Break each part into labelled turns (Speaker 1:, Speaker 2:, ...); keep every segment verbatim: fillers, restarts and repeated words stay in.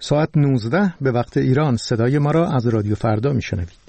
Speaker 1: ساعت نوزده به وقت ایران صدای ما را از رادیو فردا میشنوید.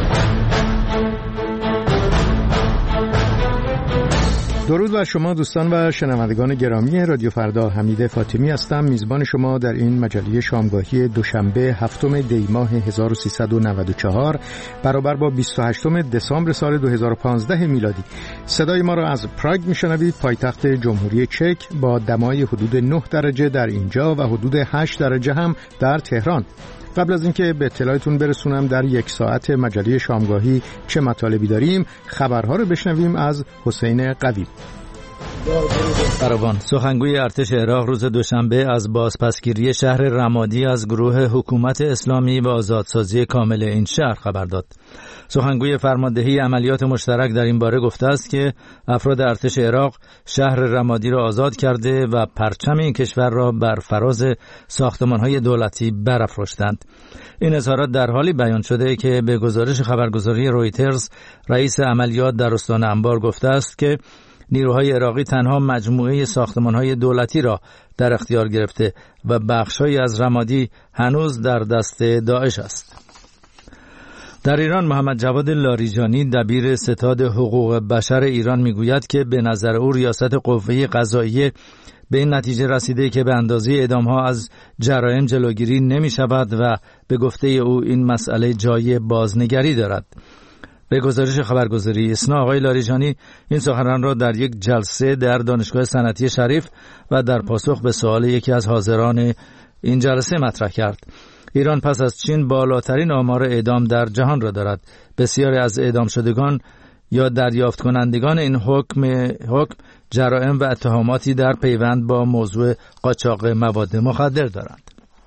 Speaker 1: درود بر شما دوستان و شنوندگان گرامی رادیو فردا. حمید فاطمی هستم، میزبان شما در این مجله شامگاهی دوشنبه هفتم دی ماه هزار و سیصد و نود و چهار برابر با بیست و هشتم دسامبر سال دو هزار و پانزده میلادی. صدای ما را از پراگ میشنوید، پایتخت جمهوری چک، با دمای حدود نه درجه در اینجا و حدود هشت درجه هم در تهران. قبل از اینکه به اطلاعتون برسونم در یک ساعت مجله شامگاهی چه مطالبی داریم، خبرها رو بشنویم از حسین قوی.
Speaker 2: فراوان سخنگوی ارتش عراق روز دوشنبه از بازپسگیری شهر رمادی از گروه حکومت اسلامی و آزادسازی کامل این شهر خبر داد. سخنگوی فرماندهی عملیات مشترک در این باره گفته است که افراد ارتش عراق شهر رمادی را آزاد کرده و پرچم این کشور را بر فراز ساختمان‌های دولتی برافراشتند. این اظهارات در حالی بیان شده که به گزارش خبرگزاری رویترز رئیس عملیات در استان انبار گفته است که نیروهای عراقی تنها مجموعه ساختمان‌های دولتی را در اختیار گرفته و بخش‌هایی از رمادی هنوز در دست داعش است. در ایران محمد جواد لاریجانی دبیر ستاد حقوق بشر ایران میگوید که به نظر او ریاست قوه قضاییه به این نتیجه رسیده که به اندازه اعدام‌ها از جرایم جلوگیری نمی‌شود و به گفته او این مسئله جای بازنگری دارد. به گزارش خبرگزاری اسنا آقای لاریجانی این سخنان را در یک جلسه در دانشگاه صنعتی شریف و در پاسخ به سوال یکی از حاضران این جلسه مطرح کرد. ایران پس از چین بالاترین آمار اعدام در جهان را دارد. بسیاری از اعدام شدگان یا دریافت کنندگان این حکم حکم جرائم و اتهاماتی در پیوند با موضوع قاچاق مواد مخدر دارند.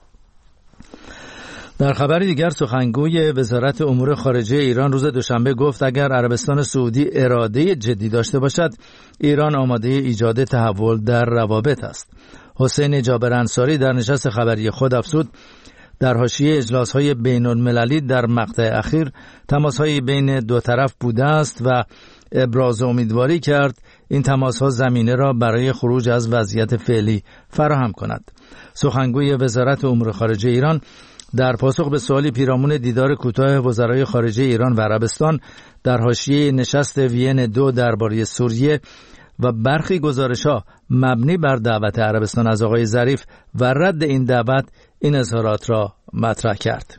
Speaker 2: در خبر دیگر سخنگوی وزارت امور خارجه ایران روز دوشنبه گفت اگر عربستان سعودی اراده جدی داشته باشد ایران آماده ایجاد تحول در روابط است. حسین جابر انصاری در نشست خبری خود افزود در حاشیه اجلاس‌های بین‌المللی در مقطع اخیر تماس‌های بین دو طرف بوده است و ابراز امیدواری کرد این تماس‌ها زمینه را برای خروج از وضعیت فعلی فراهم کند. سخنگوی وزارت امور خارجه ایران در پاسخ به سوالی پیرامون دیدار کوتاه وزرای خارجه ایران و عربستان در حاشیه نشست وین دو درباره سوریه و برخی گزارش‌ها مبنی بر دعوت عربستان از آقای ظریف و رد این دعوت این اظهارات را مطرح کرد.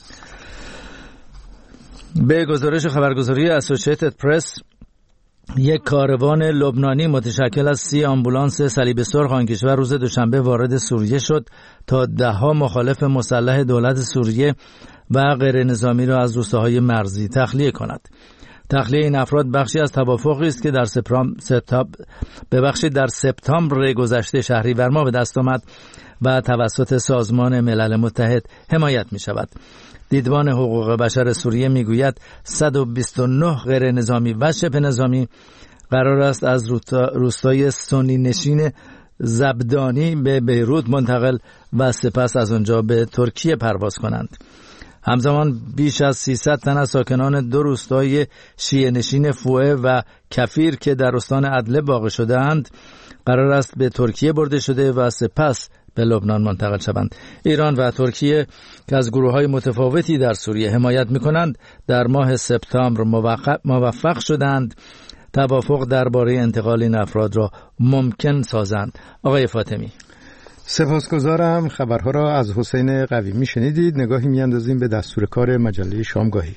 Speaker 2: به گزارش خبرگزاری اسوسییتد پرس یک کاروان لبنانی متشکل از سی آمبولانس صلیب سرخ آن کشور روز دوشنبه وارد سوریه شد تا ده‌ها مخالف مسلح دولت سوریه و غیر نظامی را از روستاهای مرزی تخلیه کند. تخلیه این افراد بخشی از توافقی است که در سپتامبر به بخشی در سپتامبر گذشته شهریور ماه به دست آمد و توسط سازمان ملل متحد حمایت می شود. دیدبان حقوق بشر سوریه می گوید صد و بیست و نه غیر نظامی و شبه نظامی قرار است از روستای سنی نشین زبدانی به بیروت منتقل و سپس از آنجا به ترکیه پرواز کنند. همزمان بیش از سیصد تن از ساکنان دو روستای شیعه نشین فوئه و کفیر که در استان ادلب واقع شده اند قرار است به ترکیه برده شده و سپس به لبنان منتقل شوند. ایران و ترکیه که از گروه‌های متفاوتی در سوریه حمایت می‌کنند در ماه سپتامبر موفق شدند توافق درباره انتقال این افراد را ممکن سازند. آقای فاطمی.
Speaker 1: سپاسگزارم. خبرها را از حسین قوی میشنیدید. نگاهی میاندازیم به دستور کار مجله شامگاهی.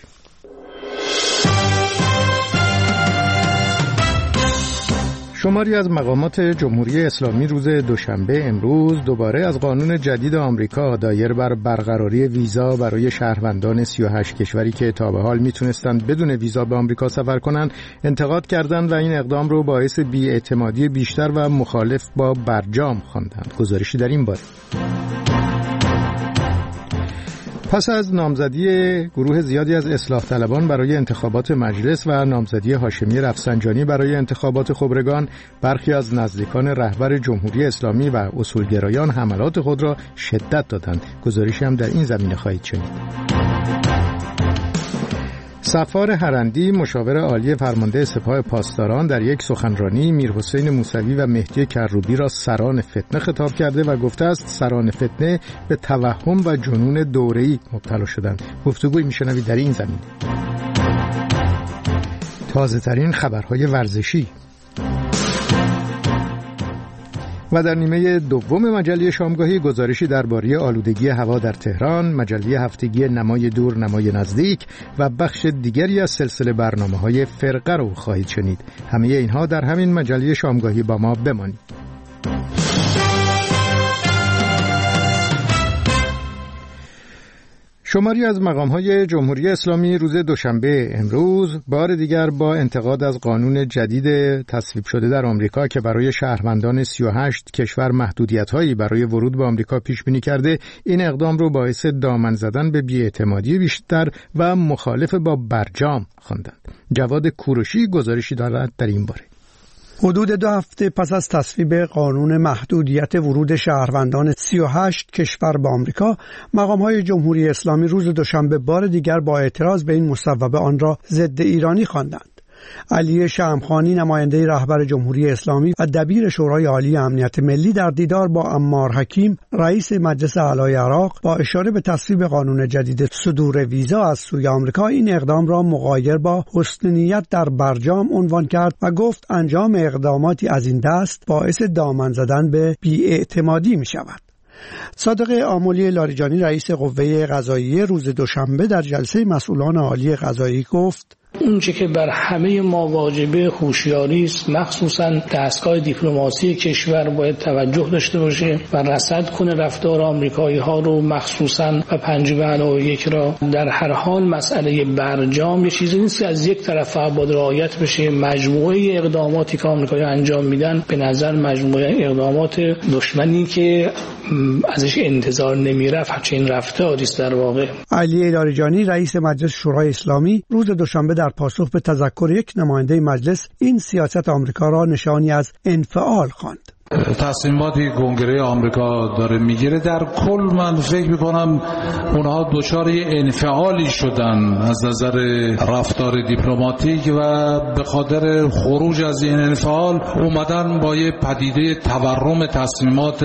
Speaker 1: شماری از مقامات جمهوری اسلامی روز دوشنبه امروز دوباره از قانون جدید آمریکا دایر بر برقراری ویزا برای شهروندان سی و هشت کشوری که تا به حال میتونستند بدون ویزا به آمریکا سفر کنند انتقاد کردند و این اقدام رو باعث بی‌اعتمادی بیشتر و مخالف با برجام خواندند. گزارشی در این باره. پس از نامزدی گروه زیادی از اصلاح طلبان برای انتخابات مجلس و نامزدی هاشمی رفسنجانی برای انتخابات خبرگان، برخی از نزدیکان رهبر جمهوری اسلامی و اصولگرایان حملات خود را شدت دادند. گزارشی هم در این زمینه خواهید شنید. صفار هرندی مشاور عالی فرمانده سپاه پاسداران در یک سخنرانی میرحسین موسوی و مهدی کروبی را سران فتنه خطاب کرده و گفته است سران فتنه به توهم و جنون دوره‌ای مبتلا شدند. گفتگوی میشنوید در این زمینه. تازه ترین خبرهای ورزشی و در نیمه دوم مجله شامگاهی گزارشی درباره آلودگی هوا در تهران، مجله هفتگی نمای دور نمای نزدیک و بخش دیگری از سلسله برنامه‌های فرقه رو خواهید شنید. همه اینها در همین مجله شامگاهی با ما بمانید. شماری از مقام‌های جمهوری اسلامی روز دوشنبه امروز بار دیگر با انتقاد از قانون جدید تصویب شده در آمریکا که برای شهروندان سی و هشت کشور محدودیت‌هایی برای ورود به آمریکا پیش بینی کرده، این اقدام رو باعث دامن زدن به بی‌اعتمادی بیشتر و مخالف با برجام خواندند. جواد کوروشی گزارشی دارد در این باره.
Speaker 3: حدود دو هفته پس از تصویب قانون محدودیت ورود شهروندان سی و هشت کشور به آمریکا، مقام‌های جمهوری اسلامی روز دوشنبه بار دیگر با اعتراض به این مصوبه آن را ضد ایرانی خواندند. علی شمخانی نماینده رهبر جمهوری اسلامی و دبیر شورای عالی امنیت ملی در دیدار با عمار حکیم رئیس مجلس اعلی عراق با اشاره به تصویب قانون جدید صدور ویزا از سوی آمریکا این اقدام را مغایر با حسن نیت در برجام عنوان کرد و گفت انجام اقداماتی از این دست باعث دامن زدن به بی‌اعتمادی می شود. صادق آملی لاریجانی رئیس قوه قضاییه روز دوشنبه در جلسه مسئولان عالی قضایی گفت
Speaker 4: اون چه که بر همه ما واجبه هوشیاری است، مخصوصا دستگاه دیپلماسی کشور باید توجه داشته باشه و رصد کنه رفتار آمریکایی ها رو، مخصوصا و پنجاه علاوه یک را. در هر حال مسئله برجام یه چیزی نیست که از یک طرف باید رعایت بشه. مجموعه اقداماتی که آمریکایی انجام میدن به نظر مجموعه اقدامات دشمنی که ازش انتظار نمیرفت، همچنین رفتاری است در واقع.
Speaker 3: علی لاریجانی رئیس مجلس شورای اسلامی روز دوشنبه در پاسخ به تذکر یک نماینده مجلس این سیاست آمریکا را نشانی از انفعال خواند.
Speaker 5: تصمیماتی کنگره آمریکا داره میگیره در کل من فکر میکنم اونها دچار انفعالی شدن از نظر رفتار دیپلماتیک و به خاطر خروج از این انفعال اومدن با یه پدیده تورم تصمیمات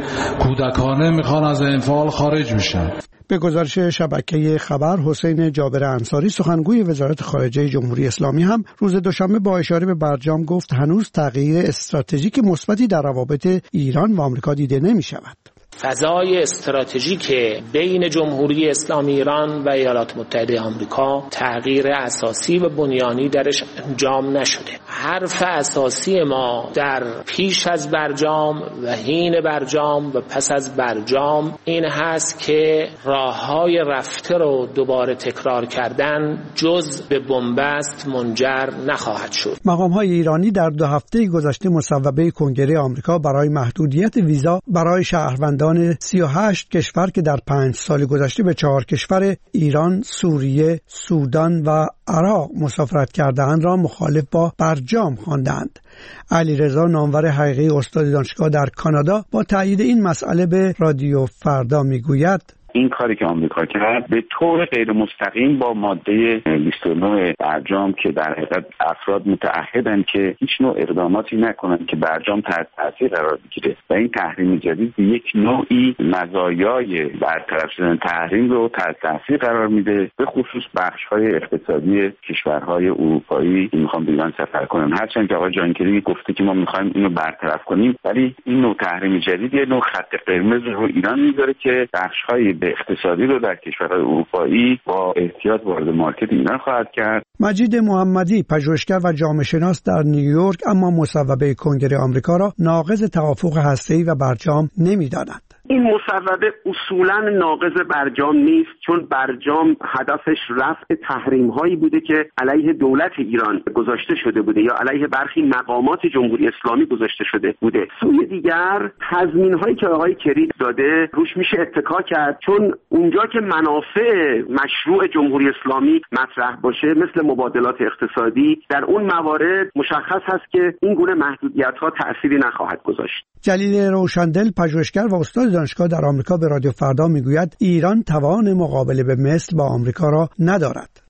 Speaker 5: کودکانه میخوان از انفعال خارج بشن.
Speaker 3: به گزارش شبکه خبر، حسین جابر انصاری سخنگوی وزارت خارجه جمهوری اسلامی هم روز دوشنبه با اشاره به برجام گفت هنوز تغییر استراتژیک مثبتی در روابط ایران و آمریکا دیده نمی شود.
Speaker 6: فضای استراتژیک بین جمهوری اسلامی ایران و ایالات متحده آمریکا تغییر اساسی و بنیانی درش انجام نشده. حرف اساسی ما در پیش از برجام و حین برجام و پس از برجام این هست که راههای رفته رو دوباره تکرار کردن جز به بنبست منجر نخواهد شد.
Speaker 3: مقام‌های ایرانی در دو هفته گذشته مصوبه کنگره آمریکا برای محدودیت ویزا برای شهروندان سی و هشت کشور که در پنج سال گذشته به چهار کشور ایران، سوریه، سودان و عراق مسافرت کرده‌اند را مخالف با برجام خواندند. علیرضا نامور حقیقی استاد دانشگاه در کانادا با تایید این مسئله به رادیو فردا میگوید
Speaker 7: این کاری که آمریکا کرد به طور غیر مستقیم با ماده بیست و نه برجام که در حقیقت افراد متعهدن که هیچ نوع اقداماتی نکنن که برجام تحت تاثیر قرار بگیره و این تحریم جدید یک نوعی مزایای برطرف شدن تحریم رو تحت تاثیر قرار میده، به خصوص بخش‌های اقتصادی کشورهای اروپایی که میخوان به ایران سفر کنن. هرچند که آقای جانکری گفته که ما میخوایم اینو برطرف کنیم، ولی این نوع تحریم جدید یه نوع خط قرمز رو ایران میذاره که بخش‌های اقتصادی رو در کشورهای اروپایی با احتیاط وارد مارکت ایران خواهد کرد.
Speaker 3: مجید محمدی پژوهشگر و جامعه شناس در نیویورک اما مصوبه کنگره آمریکا را ناقض توافق هسته‌ای و برجام نمی‌داند.
Speaker 8: این مصوبه اصولاً ناقض برجام نیست، چون برجام هدفش رفع تحریم‌هایی بوده که علیه دولت ایران گذاشته شده بوده یا علیه برخی مقامات جمهوری اسلامی گذاشته شده بوده. سوی دیگر تضمین‌هایی که آقای کری داده روش میشه اتکا کرد، چون اونجا که منافع مشروع جمهوری اسلامی مطرح باشه مثل مبادلات اقتصادی، در اون موارد مشخص هست که این گونه محدودیت‌ها تأثیری نخواهد گذاشت.
Speaker 3: جلیل روشندل پژوهشگر و استاد دانشگاه در آمریکا به رادیو فردا میگوید ایران توان مقابله به مثل با آمریکا را ندارد.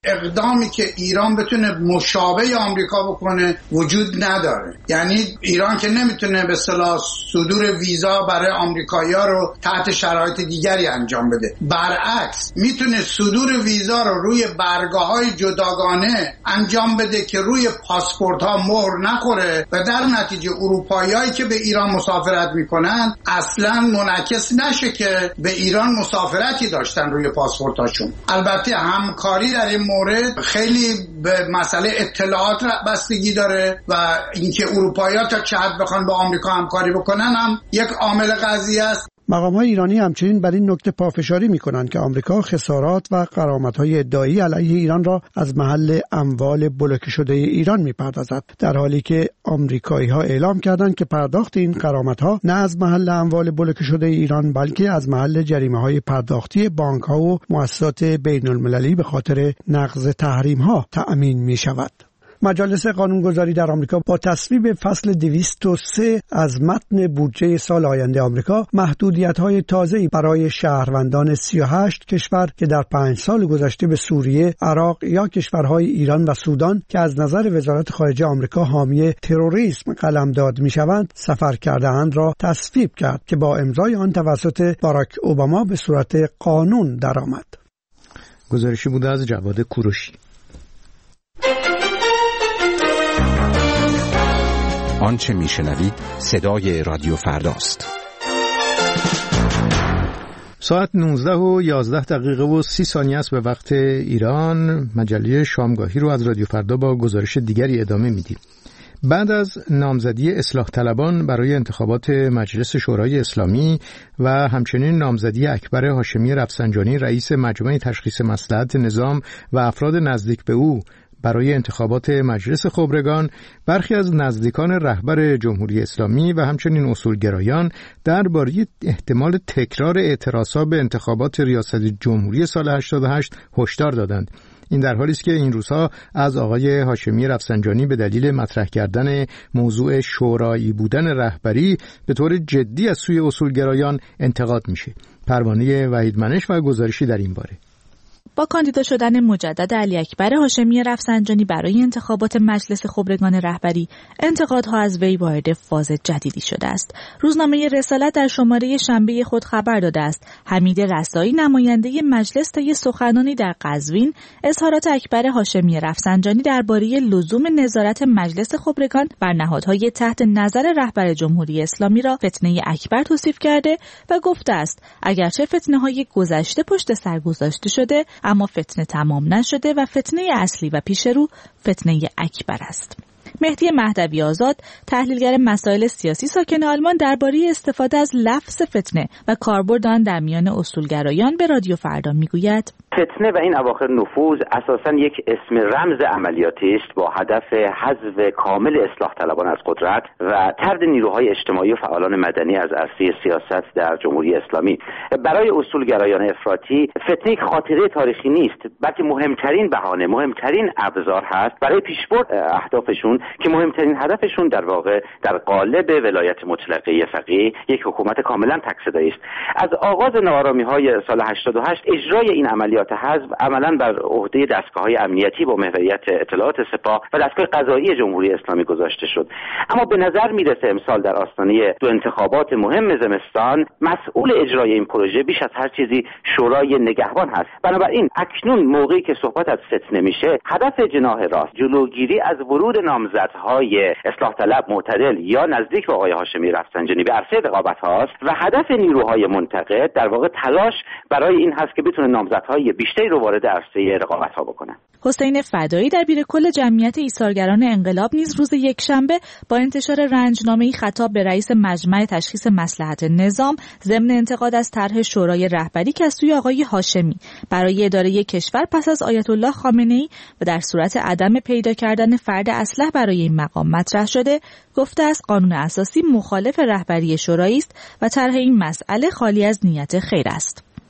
Speaker 9: اقدامی که ایران بتونه مشابه آمریکا بکنه وجود نداره. یعنی ایران که نمیتونه به اصطلاح صدور ویزا برای آمریکایی‌ها رو تحت شرایط دیگری انجام بده، برعکس میتونه صدور ویزا رو روی برگاه‌های جداگانه انجام بده که روی پاسپورت‌ها مهر نخوره و در نتیجه اروپاییایی که به ایران مسافرت میکنن اصلا منعکس نشه که به ایران مسافرتی داشتن روی پاسپورتاشون. البته همکاری در این مورد خیلی به مسئله اطلاعات بستگی داره و اینکه اروپایی‌ها تا چه حد بخوان با آمریکا همکاری بکنن هم یک عامل قضیه است.
Speaker 3: مقام‌های ایرانی همچنین بر این نکته پافشاری می‌کنند که آمریکا خسارات و غرامت‌های ادعایی علیه ایران را از محل اموال بلوکه شده ایران می‌پردازد، در حالی که آمریکایی‌ها اعلام کردند که پرداخت این غرامت‌ها نه از محل اموال بلوکه شده ایران بلکه از محل جریمه‌های پرداختی بانک‌ها و مؤسسات بین‌المللی به خاطر نقض تحریم‌ها تأمین می‌شود. مجالس قانونگذاری در آمریکا با تصویب فصل دویست و سه از متن بودجه سال آینده آمریکا محدودیت‌های تازه‌ای برای شهروندان سی و هشت کشور که در پنج سال گذشته به سوریه، عراق یا کشورهای ایران و سودان که از نظر وزارت خارجه آمریکا حامی تروریسم قلمداد می‌شوند سفر کرده‌اند را تصویب کرد که با امضای آن توسط باراک اوباما به صورت قانون درآمد.
Speaker 1: گزارشی بوده از جواد کوروشی.
Speaker 10: آنچه میشنوید صدای رادیو فرداست.
Speaker 1: ساعت نوزده و یازده دقیقه و سی ثانیه است به وقت ایران. مجله شامگاهی رو از رادیو فردا با گزارش دیگری ادامه میدیم. بعد از نامزدی اصلاح طلبان برای انتخابات مجلس شورای اسلامی و همچنین نامزدی اکبر هاشمی رفسنجانی رئیس مجمع تشخیص مصلحت نظام و افراد نزدیک به او برای انتخابات مجلس خبرگان، برخی از نزدیکان رهبر جمهوری اسلامی و همچنین اصولگرایان درباره احتمال تکرار اعتراضات به انتخابات ریاست جمهوری سال هشتاد و هشت هشدار دادند. این در حالی است که این روزها از آقای هاشمی رفسنجانی به دلیل مطرح کردن موضوع شورایی بودن رهبری به طور جدی از سوی اصولگرایان انتقاد میشه. پروانه وحید منش و گزارشی در این باره.
Speaker 11: با کاندیدا شدن مجدد علی اکبر هاشمی رفسنجانی برای انتخابات مجلس خبرگان رهبری، انتقادها از وی وارد فاز جدیدی شده است. روزنامه رسالت در شماره شنبه خود خبر داده است حمید رسایی، نماینده مجلس، طی سخنانی در قزوین اظهارات اکبر هاشمی رفسنجانی درباره لزوم نظارت مجلس خبرگان بر نهادهای تحت نظر رهبر جمهوری اسلامی را فتنه اکبر توصیف کرده و گفته است اگرچه فتنه‌های گذشته پشت سر گذاشته شده، اما فتنه تمام نشده و فتنه اصلی و پیشرو فتنه اکبر است. مهدی مهدوی آزاد، تحلیلگر مسائل سیاسی ساکن آلمان، درباره استفاده از لفظ فتنه و کاربرد آن در میان اصولگرایان به رادیو فردا میگوید
Speaker 8: فتنه و این اواخر نفوذ اساساً یک اسم رمز عملیاتی است با هدف حذف کامل اصلاح طلبان از قدرت و طرد نیروهای اجتماعی و فعالان مدنی از عرصه سیاست در جمهوری اسلامی. برای اصولگرایان افراطی فتنه یک خاطره تاریخی نیست، بلکه مهمترین بهانه، مهمترین ابزار هست برای پیشبرد اهدافشون که مهمترین هدفشون در واقع در قالب ولایت مطلقه فقیه یک حکومت کاملا تک‌صدایی است. از آغاز ناآرامی‌های سال هشتاد و هشت اجرای این عملیات حزب عملاً بر عهده دستگاه‌های امنیتی با محوریت اطلاعات سپاه و دستگاه قضایی جمهوری اسلامی گذاشته شد. اما به نظر میرسه امسال در آستانه دو انتخابات مهم زمستان مسئول اجرای این پروژه بیش از هر چیزی شورای نگهبان هست. بنابراین اکنون موقعی که صحبت از فتنه میشه، هدف جناح راست جلوگیری از ورود نامزدهای اصلاح طلب، معتدل یا نزدیک به آقای هاشمی رفسنجانی به عرصه رقابت هاست و هدف نیروهای منتقد در واقع تلاش برای این هست که بتونه نامزدهای بیشتری رو وارد عرصه رقابت ها بکنن.
Speaker 11: حسین فدایی، دبیر کل جمعیت ایثارگران انقلاب، نیز روز یکشنبه با انتشار رنجنامه‌ای خطاب به رئیس مجمع تشخیص مصلحت نظام ضمن انتقاد از طرح شورای رهبری که از سوی آقای هاشمی برای اداره کشور پس از آیت الله خامنه‌ای و در صورت عدم پیدا کردن فرد اصلح برای این مقام مطرح شده، گفته است قانون اساسی مخالف رهبری شورایی است و طرح این مسئله خالی از نیت خیر است.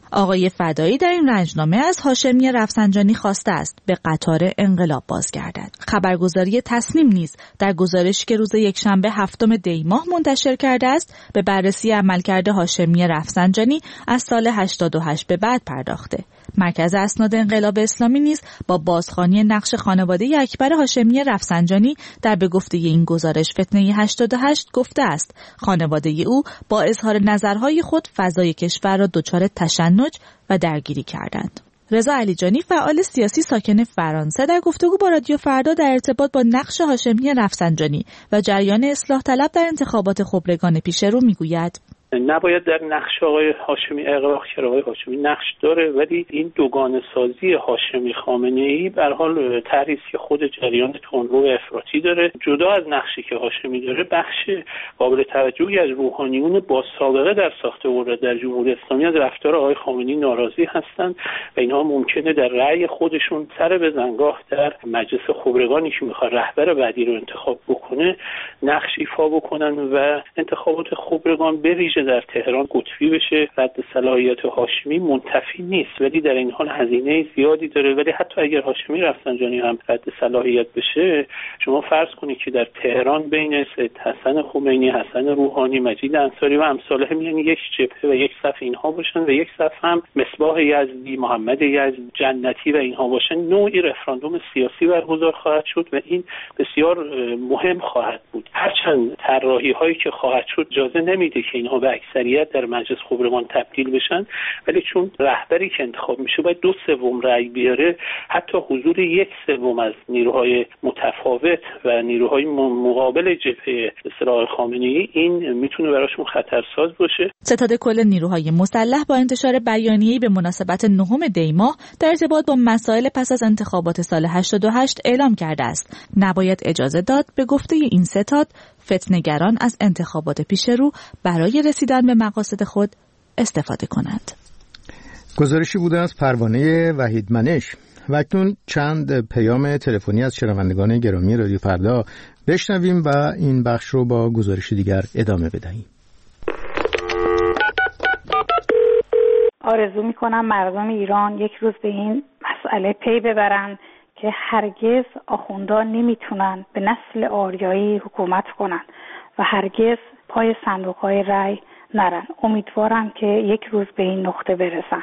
Speaker 11: آقای فدایی در این رنجنامه از هاشمی رفسنجانی خواسته است به قطار انقلاب بازگردد. خبرگزاری تصنیم نیز در گزارشی که روز یکشنبه هفتم دی ماه منتشر کرده است به بررسی عملکرد هاشمی رفسنجانی از سال هشتاد و هشت به بعد پرداخته. مرکز اسناد انقلاب اسلامی نیز با بازخوانی نقش خانواده اکبر هاشمی رفسنجانی در به گفته این گزارش فتنه هشتاد و هشت گفته است خانواده او با اظهار نظرهای خود فضای کشور را دچار تشنج و درگیری کردند. رضا علیجانی فعال سیاسی ساکن فرانسه در گفتگو با رادیو فردا در ارتباط با نقش هاشمی رفسنجانی و جریان اصلاح طلب در انتخابات خبرگان پیش رو میگوید
Speaker 12: نباید در نقش آقای هاشمی اغراق کرد. آقای هاشمی نقش داره، ولی این دوگانه سازی هاشمی خامنه‌ای به هر حال طرحی که خود جریان تندرو افراطی داره، جدا از نقشی که هاشمی داره بخش قابل توجهی از روحانیون با سابقه در ساخت قدرت در جمهوری اسلامی از رفتار آقای خامنه‌ای ناراضی هستند و اینها ممکنه در رأی خودشون سر به زنگاه در مجلس خبرگانی که میخواد رهبر بعدی رو انتخاب بکنه نقش ایفا بکنن و انتخابات خبرگان به ویژه در تهران قطبی بشه. رد صلاحیت هاشمی منتفی نیست، ولی در این حال هزینه زیادی داره. ولی حتی اگر هاشمی رفسنجانی هم رد صلاحیت بشه، شما فرض کنید که در تهران بین سید حسن خمینی، حسن روحانی، مجید انصاری و امثال هم یعنی یک جبهه و یک صف اینها باشن و یک صف هم مصباح یزدی، محمد یزدی، جنتی و اینها باشن، نوعی رفراندوم سیاسی برگزار خواهد شد و این بسیار مهم خواهد بود. هرچند طراحی هایی که خواهد شد اجازه نمیده که اینها به اکثریت در مجلس خبرگان تبدیل بشن، ولی چون رهبری که انتخاب میشه باید دو سوم رأی بیاره، حتی حضور یک سوم از نیروهای متفاوت و نیروهای مقابل جبهه اصلاح خامنه‌ای این میتونه براشون خطرساز باشه.
Speaker 11: ستاد کل نیروهای مسلح با انتشار بیانیه‌ای به مناسبت نهم دی ماه در ارتباط با مسائل پس از انتخابات سال هشتاد و هشت اعلام کرده است نباید اجازه داد به گفته این ستاد فتنه‌گران از انتخابات پیش رو برای رسیدن به مقاصد خود استفاده کنند.
Speaker 1: گزارشی بوده از پروانه وحید منش. و اکنون چند پیام تلفنی از شنوندگان گرامی رادیو فردا بشنویم و این بخش رو با گزارش دیگر ادامه بدهیم.
Speaker 13: آرزو میکنم مردم ایران یک روز به این مسئله پی ببرن که هرگز آخوندان نمیتونن به نسل آریایی حکومت کنن و هرگز پای صندوق‌های رای نرن. امیدوارم که یک روز به این نقطه برسن.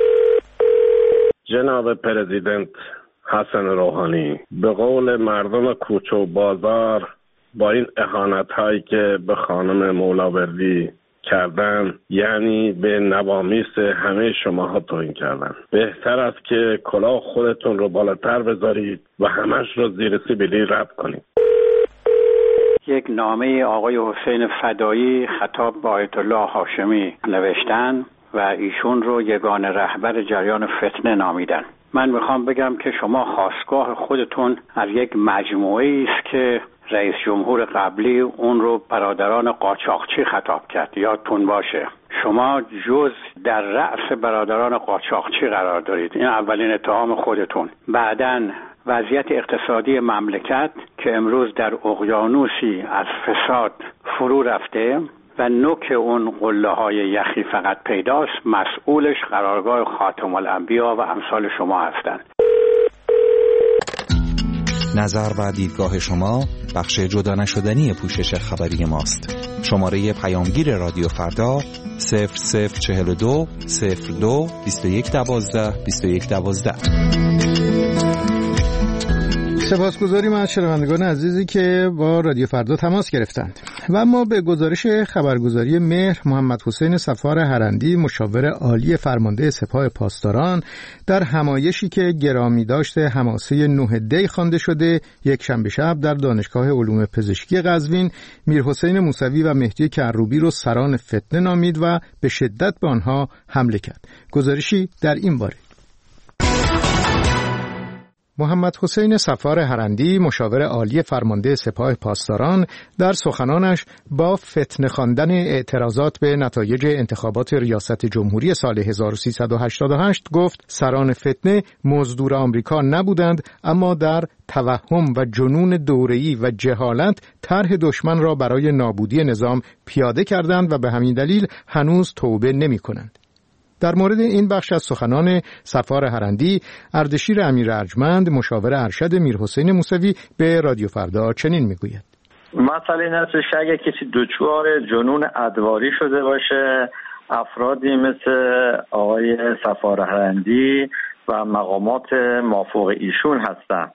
Speaker 14: جناب پرزیدنت حسن روحانی، به قول مردم کوچه و بازار با این اهانت‌هایی که به خانم مولاوردی کردن، یعنی به نوامیس همه شماها توهین کردن. بهتر است که کلاه خودتون رو بالاتر بذارید و همش رو زیر سیبیلی رد کنید.
Speaker 15: یک نامه آقای حسین فدایی خطاب به آیت الله هاشمی نوشتن و ایشون رو یگانه رهبر جریان فتنه نامیدن. من میخوام بگم که شما خاستگاه خودتون از یک مجموعه است که رئیس جمهور قبلی اون رو برادران قاچاقچی خطاب کرد، یادتون باشه. شما جز در رأس برادران قاچاقچی قرار دارید. این اولین اتهام خودتون. بعداً وضعیت اقتصادی مملکت که امروز در اقیانوسی از فساد فرو رفته و نوک اون قله های یخی فقط پیداست، مسئولش قرارگاه خاتم الانبیا و امثال شما هستند.
Speaker 10: نظر و دیدگاه شما بخش جدا نشدنی پوشش خبری ماست. شماره پیامگیر رادیو فردا صفر صفر چهل و دو صفر دو بیست و یک دوازده بیست و یک دوازده.
Speaker 1: سپاسگزاریم از شنوندگان عزیزی که با رادیو فردا تماس گرفتند. و ما به گزارش خبرگزاری مهر، محمد حسین صفار هرندی، مشاور عالی فرمانده سپاه پاسداران، در همایشی که گرامی داشته حماسه نه دی خوانده شده یک شنبه شب در دانشگاه علوم پزشکی قزوین، میرحسین موسوی و مهدی کروبی رو سران فتنه نامید و به شدت به آنها حمله کرد. گزارشی در این باره. محمد حسین صفار هرندی، مشاور عالی فرمانده سپاه پاسداران، در سخنانش با فتنه خواندن اعتراضات به نتایج انتخابات ریاست جمهوری سال هزار و سیصد و هشتاد و هشت گفت سران فتنه مزدور آمریکا نبودند، اما در توهم و جنون دوره‌ای و جهالت طرح دشمن را برای نابودی نظام پیاده کردند و به همین دلیل هنوز توبه نمی‌کنند. در مورد این بخش از سخنان صفار هرندی، اردشیر امیر ارجمند مشاور ارشد میرحسین موسوی به رادیو فردا چنین میگوید:
Speaker 16: مسئله این است که اگه کسی دچار جنون ادواری شده باشه، افرادی مثل آقای صفار هرندی و مقامات مافوق ایشون هستن.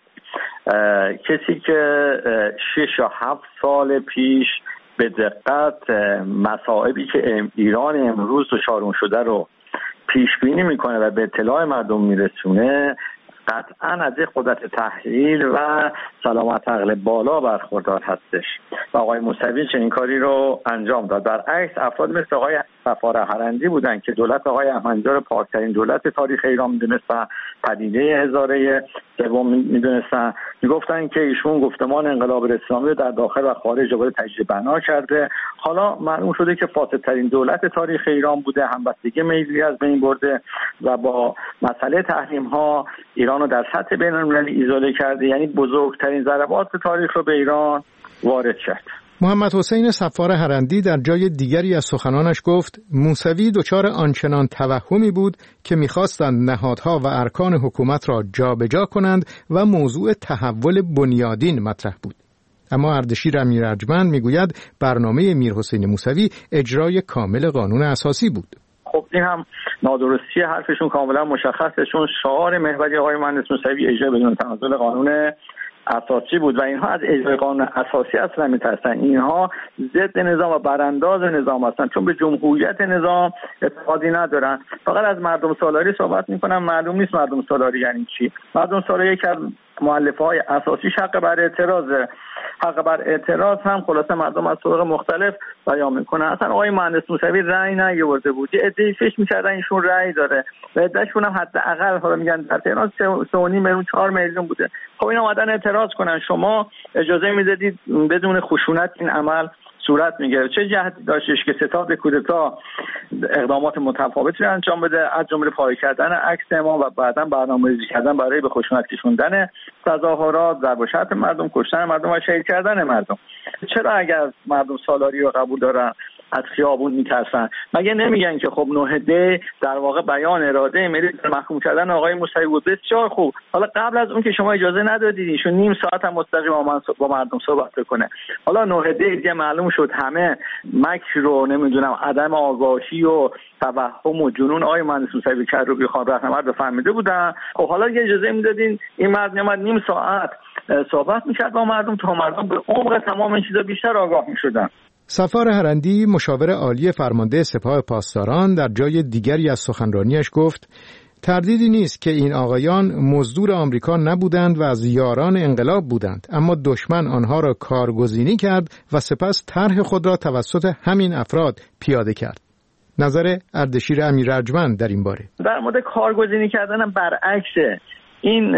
Speaker 16: کسی که شش یا هفت سال پیش به دقت مصائبی که ایران امروز دچار شده رو پیش بینی میکنه و به اطلاع مردم میرسونه، قطعا از یک قدرت تحلیل و سلامت عقل بالا برخوردار هستش و آقای موسوی چنین کاری رو انجام داد. برعکس افراد مثل آقای صفار هرندی بودن که دولت آقای احمدی‌نژاد پاکترین دولت تاریخ ایران میدونستن، پدیده هزاره سوم میدونستن، میگفتن که ایشون گفتمان انقلاب اسلامی رو در داخل و خارج جبهه تجدید بنا کرده. حالا معلوم شده که فاسدترین دولت تاریخ ایران بوده، همبستگی ملی از بین برده و با مسئله تحریم ها ایران رو در سطح بین‌المللی ایزوله کرده، یعنی بزرگترین ضربات تاریخ رو به ایران وارد کرد.
Speaker 1: محمد حسین صفار هرندی در جای دیگری از سخنانش گفت موسوی دچار آنچنان توهمی بود که می‌خواستند نهادها و ارکان حکومت را جابجا کنند و موضوع تحول بنیادین مطرح بود. اما اردشیر امیر ارجمند میگوید برنامه میرحسین موسوی اجرای کامل قانون اساسی بود.
Speaker 16: خب این هم نادرستی حرفشون کاملا مشخصه، چون شعار محوری آقای مهندس موسوی اجرا بدون تنازل قانون اساسی بود و اینها از اجرای قانون اساسی اصلا میترسن. اینها ضد نظام و برانداز نظام هستن، چون به جمهوریت نظام اعتقادی ندارن، فقط از مردم سالاری صحبت میکنن. معلوم نیست مردم سالاری یعنی چی. مردم سالاری که مؤلفه های اساسی حق بر اعتراضه، حق بر اعتراض هم خلاصه مردم از طرق مختلف بیان میکنن. اصلا آقای مهندس موسوی رأی نیاورده بود، یه عده‌ای فکر میکردن ایشون رأی داره و عده‌شون هم حداقل حالا میگن در تهران سه و نیم میلیون چهار میلیون بوده. خب اینا اومدن اعتراض کنن، شما اجازه میدادید بدون خشونت این عمل صورت میگیره. چه جهتی داشتش که ستاد کودتا اقدامات متفاوتی انجام بده، از جمله پاره کردن عکس امام و بعداً برنامه‌ریزی کردن برای به خشونت کشوندن تظاهرات، ضرب و شتم مردم، کشتن مردم و شهید کردن مردم. چرا اگر مردم سالاری رو قبول دارن از خیابون میترسن؟ مگه نمیگن که خب نه دی در واقع بیان اراده ملی محکوم کردن آقای موسوی بود؟ بسیار خوب. حالا قبل از اون که شما اجازه ندادید ایشون نیم ساعت هم مستقیم با مردم صحبت کنه، حالا نه دی دیگه معلوم شد همه مکر رو نمیدونم عدم آگاهی و توهم و جنون آقای مهندس موسوی کروبی خان رهنورد فهمیده بودن. خب حالا یه اجازه میدادین این مرد میومد نیم ساعت صحبت میکرد با مردم تا مردم به عمق تمام این چیزا بیشتر آگاه میشدن.
Speaker 1: صفار هرندی مشاور عالی فرمانده سپاه پاسداران در جای دیگری از سخنرانیش گفت تردیدی نیست که این آقایان مزدور آمریکا نبودند و از یاران انقلاب بودند، اما دشمن آنها را کارگزینی کرد و سپس طرح خود را توسط همین افراد پیاده کرد. نظر اردشیر امیر ارجمند در این باره:
Speaker 16: در مورد کارگزینی کردن برعکسه. این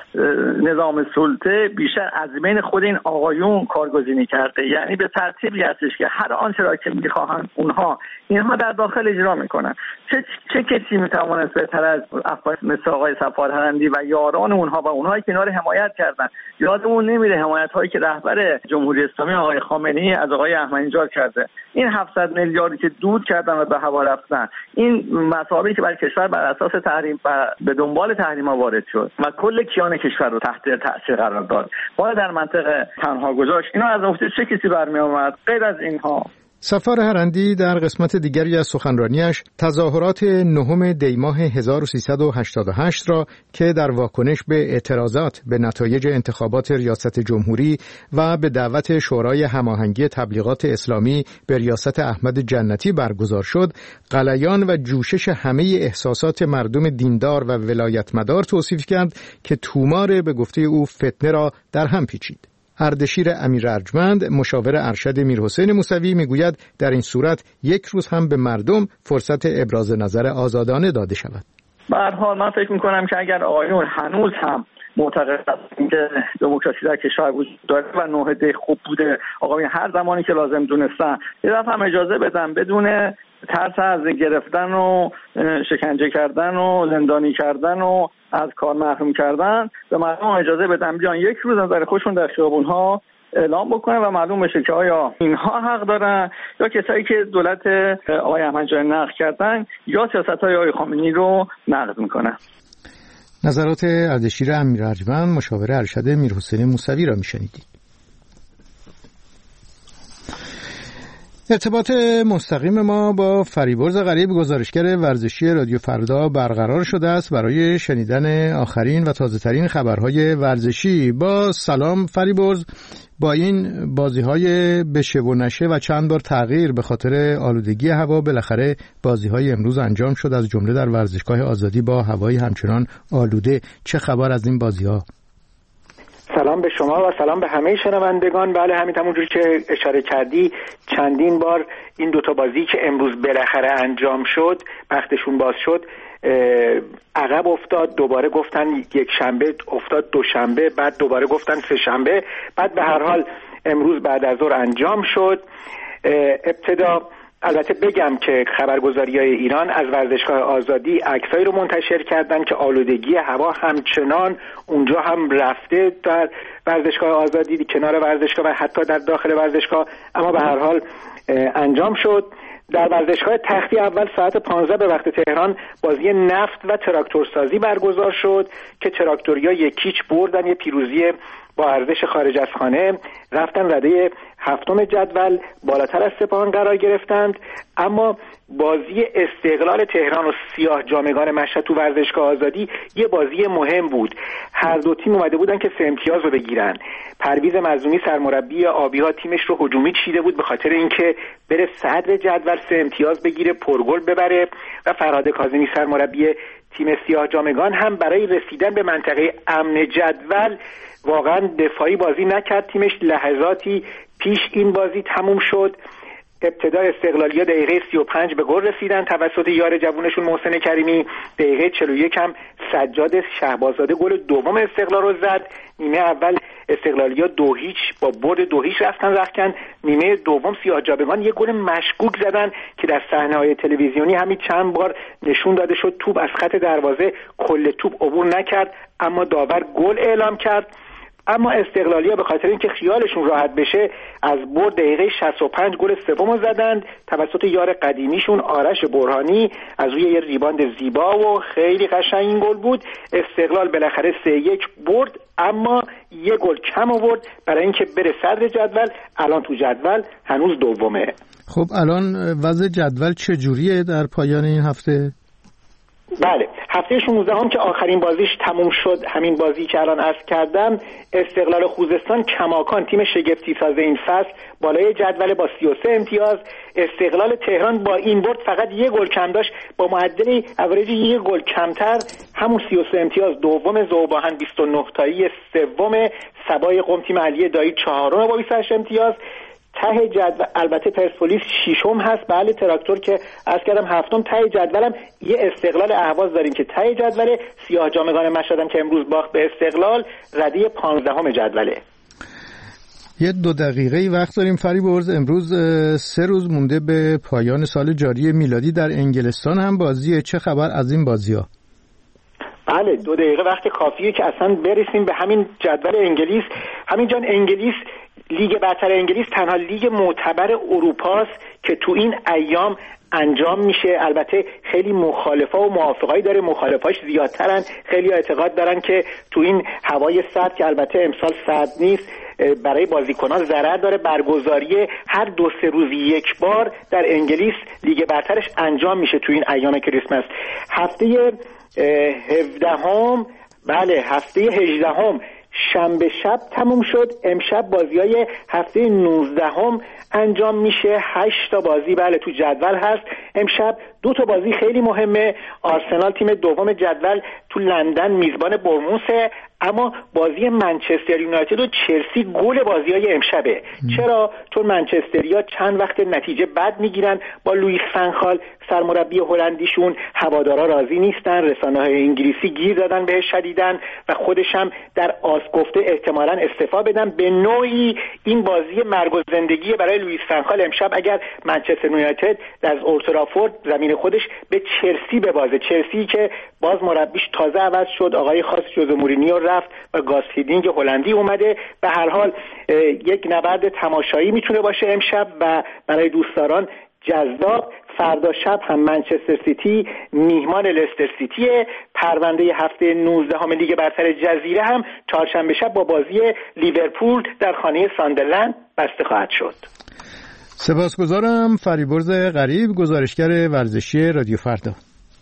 Speaker 16: نظام سلطه بیشتر از بین خود این آقایون کارگزینی کرده، یعنی به ترتیبی هستش که هر آنچه را که میخواهند اونها اینها در داخل اجرا میکنن. چه چه کسی میتواند بهتر از افراد مثل آقای صفار هرندی و یاران اونها و اونهایی که اینا رو حمایت کردن؟ یادمون نمیره حمایت هایی که رهبر جمهوری اسلامی آقای خامنه‌ای از آقای احمدی‌نژاد کرده، این هفتصد میلیاردی که دود کردن و به هوا رفتن، این مسائلی که بر کشور بر اساس تحریم و به دنبال تحریم ها وارد شد و کل کیان کشور رو تحت تاثیر قرار داد، باید در منطقه تنها گذاشت. اینا از افت چه کسی برمی آمد غیر از اینها؟
Speaker 1: صفار هرندی در قسمت دیگری از سخنرانیش تظاهرات نهم دی ماه هزار و سیصد و هشتاد و هشت را که در واکنش به اعتراضات به نتایج انتخابات ریاست جمهوری و به دعوت شورای هماهنگی تبلیغات اسلامی به ریاست احمد جنتی برگزار شد، غلیان و جوشش همه احساسات مردم دیندار و ولایتمدار توصیف کرد که تومار به گفته او فتنه را در هم پیچید. اردشیر امیر ارجمند مشاور ارشد میرحسین موسوی میگوید در این صورت یک روز هم به مردم فرصت ابراز نظر آزادانه داده شود.
Speaker 16: به هر حال من فکر میکنم که اگر آقایون هنوز هم معتقد هستند که دموکراسی در کشور وجود داره و نه دی خوب بوده، آقایون هر زمانی که لازم دونستن یه دفعه هم اجازه بدن بدون ترس از گرفتن و شکنجه کردن و زندانی کردن و از کار محروم کردن، به مردم اجازه بدن بیان یک روز نظر خودشون در خیابون‌ها اعلام بکنه و معلوم بشه که آیا اینها حق دارن یا کسایی که دولت آقای احمدی نقد کردن یا سیاست‌های آقای خامنه‌ای رو نقد میکنن.
Speaker 1: نظرات اردشیر امیر ارجمند مشاور ارشد میرحسین موسوی را میشنیدید. ارتباط مستقیم ما با فریبرز غریب، گزارشگر ورزشی رادیو فردا برقرار شده است برای شنیدن آخرین و تازه‌ترین خبرهای ورزشی. با سلام فریبرز، با این بازی‌های بشه و نشه و چند بار تغییر به خاطر آلودگی هوا، بالاخره بازی‌های امروز انجام شد، از جمله در ورزشگاه آزادی با هوایی همچنان آلوده. چه خبر از این بازی‌ها؟
Speaker 17: سلام به شما و سلام به همه شنوندگان. بله، همین همونجوری که اشاره کردی چندین بار این دوتا بازی که امروز بالاخره انجام شد، بختشون باز شد، عقب افتاد. دوباره گفتن یک شنبه افتاد دوشنبه، بعد دوباره گفتن سه شنبه، بعد به هر حال امروز بعد از ظهر انجام شد. ابتدا البته بگم که خبرگزاری‌های ایران از ورزشگاه آزادی عکسایی رو منتشر کردن که آلودگی هوا همچنان اونجا هم رفته در ورزشگاه آزادی، کنار ورزشگاه و حتی در داخل ورزشگاه، اما به هر حال انجام شد. در ورزشگاه تختی اول ساعت پانزده به وقت تهران بازی نفت و تراکتورسازی برگزار شد که تراکتوریا یکیچ بردن، یه پیروزی با ارزش خارج از خانه، رفتن رده هفتم جدول، بالاتر از سپاهان قرار گرفتند. اما بازی استقلال تهران و سیاه جامگان مشهد تو ورزشگاه آزادی یه بازی مهم بود. هر دو تیم اومده بودن که سه امتیاز رو بگیرن. پرویز مظلومی سرمربی آبی‌ها تیمش رو هجومی چیده بود به خاطر اینکه بره صدر جدول سه امتیاز بگیره، پرگل ببره، و فرهاد کاظمی سرمربی تیم سیاه جامگان هم برای رسیدن به منطقه امن جدول واقعا دفاعی بازی نکرد. تیمش لحظاتی پیش این بازی تموم شد. ابتدا استقلالیا دقیقه سی و پنج به گل رسیدن توسط یار جوونشون محسن کریمی. دقیقه چهل و یک هم سجاد شهبازاده گل دوم استقلال رو زد. نیمه اول استقلالیا دو هیچ با برد دو هیچ رفتن رختکن. نیمه دوم سیاه جامگان یه گل مشکوک زدن که در صحنه‌های تلویزیونی همین چند بار نشون داده شد توپ از خط دروازه کل توپ عبور نکرد، اما داور گل اعلام کرد. اما استقلالیا به خاطر اینکه خیالشون راحت بشه از برد دقیقه شصت و پنج گل سومو زدند توسط یار قدیمیشون آرش برهانی از روی یه ریباند زیبا و خیلی قشنگ این گل بود. استقلال بالاخره سه یک برد، اما یه گل کم آورد برای اینکه بره صدر جدول. الان تو جدول هنوز دومه.
Speaker 1: خب الان وضع جدول چجوریه در پایان این هفته؟
Speaker 17: بله، هفته شانزده هم که آخرین بازیش تموم شد، همین بازی که الان عرض کردم، استقلال خوزستان کماکان تیم شگفتی ساز این فصل بالای جدول با سی و سه امتیاز. استقلال تهران با این برد فقط یه گل کم داشت، با معدل اوریج یه گل کمتر همون سی و سه امتیاز دوم. ذوباهن بیست و نه تایی سوم. سبای قم تیم علی دایی چهارم با بیست و هشت امتیاز. ته جدول البته پرسپولیس ششم هست، بله تراکتور که عرض کردم هفتم. ته جدولم یه استقلال اهواز داریم که ته جدول، سیاه جامگان مشهد که امروز باخت به استقلال رده پانزدهم جدوله.
Speaker 1: یه دو دقیقه وقت داریم فریبرز. امروز سه روز مونده به پایان سال جاری میلادی. در انگلستان هم بازیه، چه خبر از این بازی‌ها؟
Speaker 17: بله، دو دقیقه وقت کافیه که اصلا برسیم به همین جدول انگلیس. همینجا انگلیس، لیگ برتر انگلیس تنها لیگ معتبر اروپاست که تو این ایام انجام میشه. البته خیلی مخالفا و موافقایی داره، مخالفاش زیادترن. خیلی اعتقاد دارن که تو این هوای سرد که البته امسال سرد نیست برای بازیکنان ضرر داره. برگزاری هر دو سه روز یک بار در انگلیس لیگ برترش انجام میشه تو این ایام کریسمس. هفته هفدهم، بله هفته هجدهم شنبه شب تموم شد. امشب بازی‌های هفته نوزدهم انجام میشه. هشت تا بازی بله تو جدول هست. امشب دو تا بازی خیلی مهمه. آرسنال تیم دوم جدول تو لندن میزبان برموسه، اما بازی منچستر یونایتد و چلسی گل بازی‌های امشبه. چرا؟ چون منچستریا چند وقت نتیجه بد میگیرن با لوئیس فنخال سرمربی هلندیشون. هوادارا راضی نیستن، رسانه‌های انگلیسی گیر دادن بهش شدیدن و خودش هم در آس گفته احتمالاً استعفا بدن. به نوعی این بازی مرگ و زندگی برای آقای لوئیس فنخال امشب اگر منچستر یونایتد از اولترافورد زمین خودش به چلسی ببازه، چلسی که باز مربیش تازه عوض شد، آقای خاص جوزه مورینیو رفت و گاس هیدینگ هلندی اومده، به هر حال یک نبرد تماشایی میتونه باشه امشب و برای دوستداران جذاب. فردا شب هم منچستر سیتی میهمان لستر سیتیه. پرونده هفته نوزدهم لیگ برتر جزیره هم چهارشنبه شب با بازی لیورپول در خانه ساندرلند بسته خواهد شد.
Speaker 1: سپاسگزارم. فریبرز غریب، گزارشگر ورزشی رادیو فردا.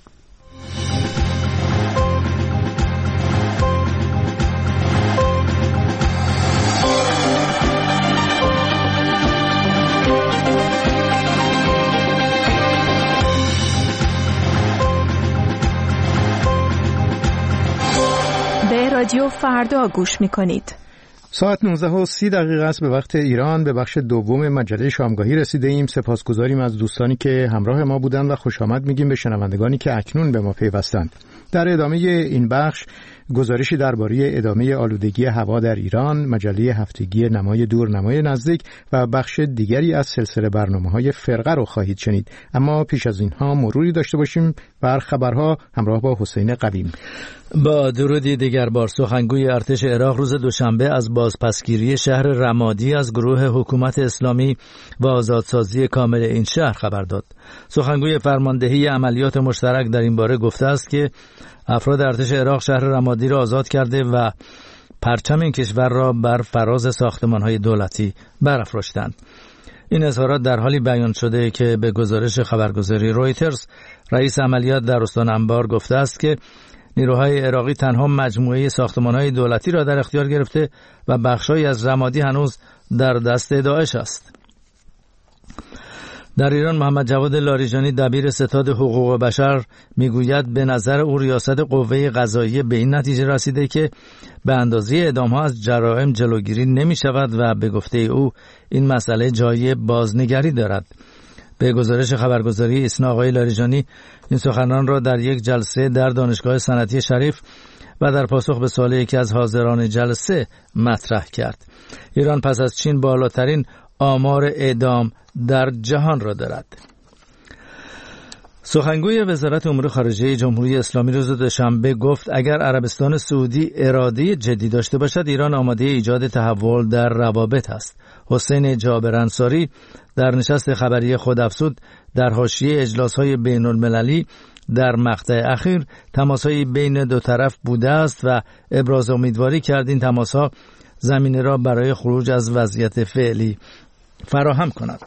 Speaker 18: رادیو فردا گوش می‌کنید.
Speaker 1: ساعت نوزده و سی دقیقه است به وقت ایران. به بخش دوم مجله شامگاهی رسیده ایم. سپاسگزاریم از دوستانی که همراه ما بودند و خوش آمد میگیم به شنوندگانی که اکنون به ما پیوستند. در ادامه این بخش گزارشی درباره ادامه آلودگی هوا در ایران، مجله هفتگی نمای دور نمای نزدیک و بخش دیگری از سلسله برنامه‌های فرقه رو خواهید شنید. اما پیش از اینها مروری داشته باشیم بر خبرها همراه با حسین قویم.
Speaker 2: با درودی دیگر بار، سخنگوی ارتش عراق روز دوشنبه از بازپسگیری شهر رمادی از گروه حکومت اسلامی و آزادسازی کامل این شهر خبر داد. سخنگوی فرماندهی عملیات مشترک در این باره گفته است که افراد ارتش عراق شهر رمادی را آزاد کرده و پرچم این کشور را بر فراز ساختمان‌های دولتی برافراشتند. این اظهارات در حالی بیان شده که به گزارش خبرگزاری رویترز رئیس عملیات در استان انبار گفته است که نیروهای عراقی تنها مجموعه ساختمان‌های دولتی را در اختیار گرفته و بخش‌هایی از رمادی هنوز در دست داعش است. در ایران محمد جواد لاریجانی دبیر ستاد حقوق بشر میگوید به نظر او ریاست قوه قضاییه به این نتیجه رسیده که به اندازه اعدام‌ها از جرائم جلوگیری نمی‌شود و به گفته او این مسئله جای بازنگری دارد. به گزارش خبرگزاری ایسنا آقای لاریجانی این سخنان را در یک جلسه در دانشگاه صنعتی شریف و در پاسخ به سوال یکی از حاضران جلسه مطرح کرد. ایران پس از چین بالاترین آمار اعدام در جهان را دارد. سخنگوی وزارت امور خارجه جمهوری اسلامی روز دوشنبه گفت اگر عربستان سعودی اراده جدی داشته باشد ایران آماده ایجاد تحول در روابط است. حسین جابر انصاری در نشست خبری خودافزود در حاشیه اجلاس‌های بین‌المللی در مقطع اخیر تماس‌های بین دو طرف بوده است و ابراز امیدواری کرد این تماس‌ها زمینه را برای خروج از وضعیت فعلی فراهم کند.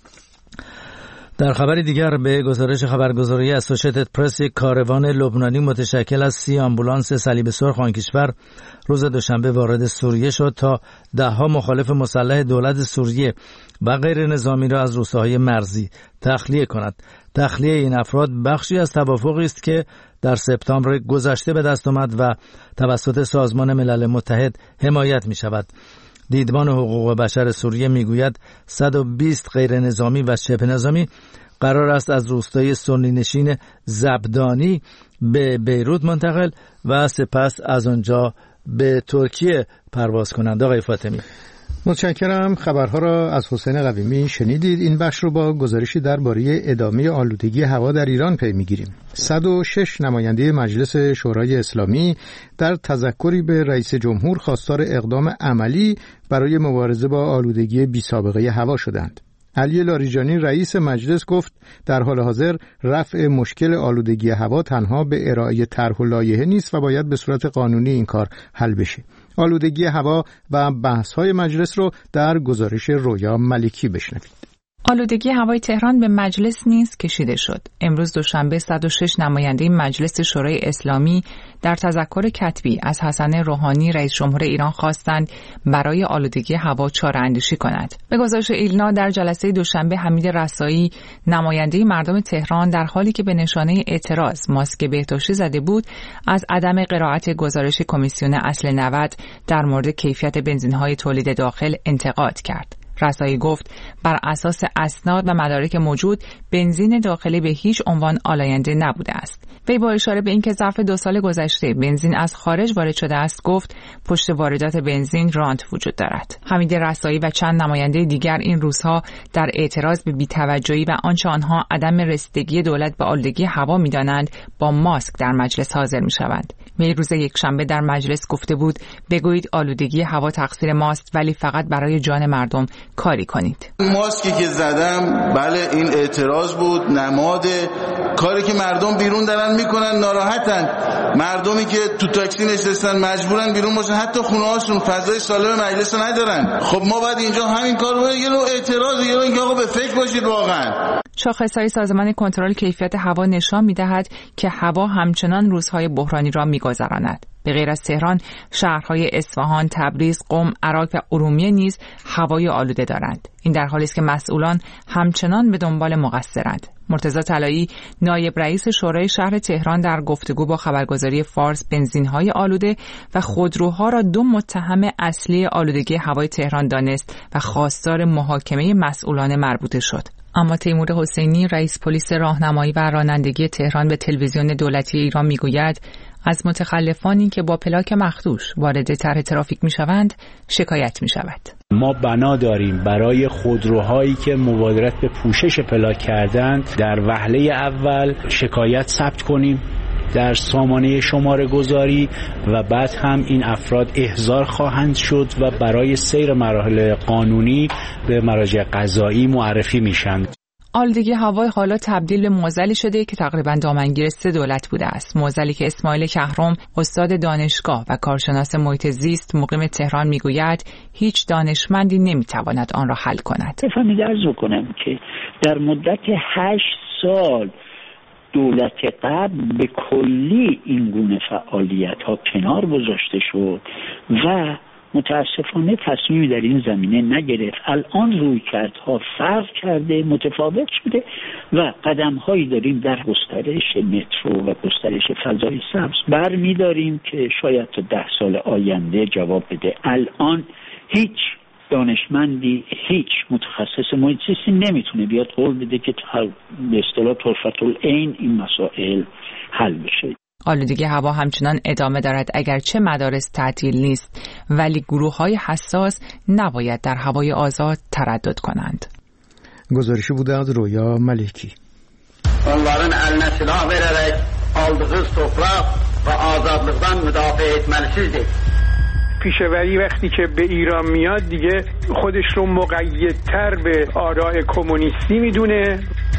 Speaker 2: در خبر دیگر به گزارش خبرگزاری اسوشیتد پرس یک کاروان لبنانی متشکل از سی آمبولانس صلیب سرخ آن کشور روز دوشنبه وارد سوریه شد تا ده‌ها مخالف مسلح دولت سوریه و غیر نظامی را از روستاهای مرزی تخلیه کند. تخلیه این افراد بخشی از توافقی است که در سپتامبر گذشته به دست آمد و توسط سازمان ملل متحد حمایت می شود. دیدبان حقوق بشر سوریه میگوید صد و بیست غیر نظامی و شبه نظامی قرار است از روستای سنی نشین زبدانی به بیروت منتقل و سپس از آنجا به ترکیه پرواز کنند. آقای فاطمی
Speaker 1: متشکرم. خبرها را از حسین قویمی شنیدید. این بخش رو با گزارشی درباره ادامه آلودگی هوا در ایران پی میگیریم. صد و شش نماینده مجلس شورای اسلامی در تذکری به رئیس جمهور خواستار اقدام عملی برای مبارزه با آلودگی بی سابقه هوا شدند. علی لاریجانی رئیس مجلس گفت در حال حاضر رفع مشکل آلودگی هوا تنها به ارائه طرح و لایحه نیست و باید به صورت قانونی این کار حل بشه. آلودگی هوا و بحث‌های مجلس رو در گزارش رویا ملکی بشنوید.
Speaker 19: آلودگی هوای تهران به مجلس نیز کشیده شد. امروز دوشنبه صد و شش نماینده مجلس شورای اسلامی در تذکر کتبی از حسن روحانی رئیس جمهور ایران خواستند برای آلودگی هوا چاره‌اندیشی کند. به گزارش ایلنا در جلسه دوشنبه حمید رسایی نماینده مردم تهران در حالی که به نشانه اعتراض ماسک بهداشتی زده بود از عدم قرائت گزارش کمیسیون اصل نود در مورد کیفیت بنزین‌های تولید داخل انتقاد کرد. رسایی گفت بر اساس اسناد و مدارک موجود بنزین داخلی به هیچ عنوان آلاینده نبوده است. وی با اشاره به اینکه ظرف دو سال گذشته بنزین از خارج وارد شده است گفت پشت واردات بنزین رانت وجود دارد. حمید رسایی و چند نماینده دیگر این روزها در اعتراض به بی‌توجهی و آنچه آنها عدم رسیدگی دولت به آلودگی هوا می‌دانند با ماسک در مجلس حاضر می‌شوند. وی روز یکشنبه در مجلس گفته بود بگویید آلودگی هوا تقصیر ماست ولی فقط برای جان مردم کاری کنید.
Speaker 20: ماسکی که زدم بله این اعتراض بود، نماد کاری که مردم بیرون دارن میکنن، ناراحتن. مردمی که تو تاکسی نشستن مجبورن بیرون باشن، حتی خونه هاشون فضای سالم مجلس ندارن. خب ما بعد اینجا همین کارو بکنیم. یه نوع اعتراض، یه نوع اینکه آقا به فکر باشید واقعا.
Speaker 19: شاخصهای سازمان کنترل کیفیت هوا نشان می‌دهد که هوا همچنان روزهای بحرانی را می‌گذراند. به غیر از تهران، شهرهای اصفهان، تبریز، قم، عراق و ارومیه نیز هوای آلوده دارند. این در حالی است که مسئولان همچنان به دنبال مقصرند. مرتضی طلایی، نایب رئیس شورای شهر تهران، در گفتگو با خبرگزاری فارس بنزین‌های آلوده و خودروها را دو متهم اصلی آلودگی هوای تهران دانست و خواستار محاکمه مسئولان مربوطه شد. اما تیمور حسینی، رئیس پلیس راهنمایی و رانندگی تهران، به تلویزیون دولتی ایران میگوید از متخلفانی که با پلاک مخدوش وارد طرح ترافیک میشوند شکایت میشود.
Speaker 21: ما بنا داریم برای خودروهایی که مبادرت به پوشش پلاک کردند در وهله اول شکایت ثبت کنیم در سامانه شماره گذاری و بعد هم این افراد احضار خواهند شد و برای سیر مراحل قانونی به مراجع قضایی معرفی میشن.
Speaker 19: آلودگی هوای حالا تبدیل به معضلی شده که تقریبا دامنگیر سه دولت بوده است. معضلی که اسماعیل کهرم، استاد دانشگاه و کارشناس محیط زیست مقیم تهران میگوید هیچ دانشمندی نمیتواند آن را حل کند.
Speaker 22: بفهمید عرض بکنم که در مدت هشت سال دولت قبل به کلی این گونه فعالیت ها کنار گذاشته شد و متاسفانه تصمیمی در این زمینه نگرفت. الان رویکردها فرق کرده، متفاوت شده و قدم هایی داریم در گسترش مترو و گسترش فضای سبز برمی‌داریم که شاید تا ده سال آینده جواب بده. الان هیچ دانشمندی، هیچ متخصص محیط زیستی نمیتونه بیاد قول بده که به اصطلاح طرفة العین این مسائل حل بشه.
Speaker 19: آلودگی هوا همچنان ادامه دارد اگرچه مدارس تعطیل نیست، ولی گروه‌های حساس نباید در هوای آزاد تردد کنند.
Speaker 1: گزارشی بوده از رویا ملکی.
Speaker 23: onların eline silah vererek aldığı toprak ve azadlıktan müdafaa etmelisizdir.
Speaker 24: پیشوری وقتی که به ایران میاد دیگه خودش رو مقیدتر به آراء کمونیستی میدونه.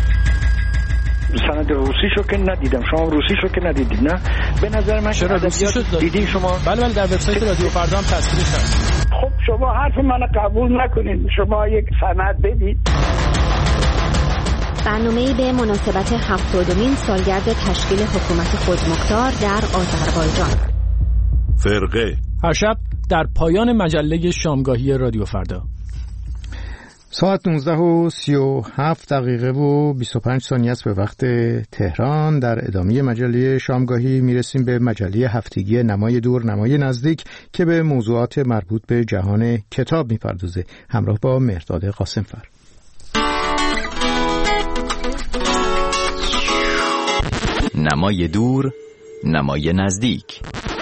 Speaker 17: سند روسیشو که ندیدم، شما روسیشو که ندیدید نه؟ به نظر من
Speaker 25: چرا روسیشو دیدین شما؟ بله بله در وبسایت رادیو فردا هم تصویرش هست.
Speaker 24: خب شما حرف منو قبول نکنید، شما یک سند بدید.
Speaker 26: برنامه‌ای به مناسبت هفتادمین سالگرد تشکیل حکومت خودمختار در آذربایجان.
Speaker 25: فرقه هر شب در پایان مجله شامگاهی رادیو فردا.
Speaker 1: ساعت نوزده و سی و هفت دقیقه و بیست و پنج ثانیه است به وقت تهران. در ادامه مجله شامگاهی میرسیم به مجله هفتگی نمای دور نمای نزدیک که به موضوعات مربوط به جهان کتاب میپردازه. همراه با مهرداد قاسمفر.
Speaker 27: نمای دور نمای نزدیک.